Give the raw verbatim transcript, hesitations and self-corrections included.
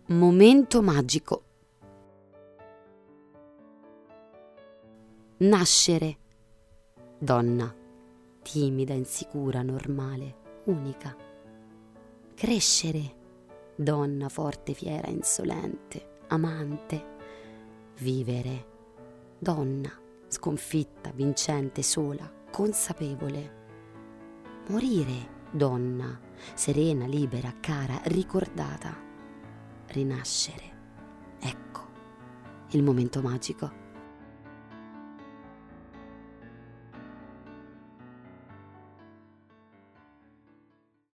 Momento magico. Nascere. Donna, timida, insicura, normale, unica. Crescere. Donna, forte, fiera, insolente, amante. Vivere. Donna, sconfitta, vincente, sola, consapevole. Morire. Donna, serena, libera, cara, ricordata. Rinascere. Ecco il momento magico.